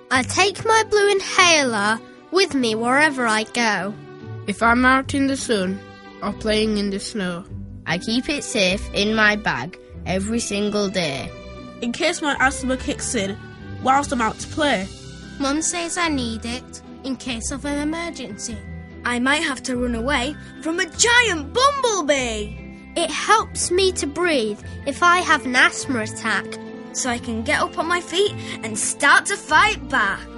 I take my blue inhaler with me wherever I go. If I'm out in the sun or playing in the snow, I keep it safe in my bag every single day. In case my asthma kicks in whilst I'm out to play. Mum says I need it in case of an emergency. I might have to run away from a giant bumblebee. It helps me to breathe if I have an asthma attack. So I can get up on my feet and start to fight back.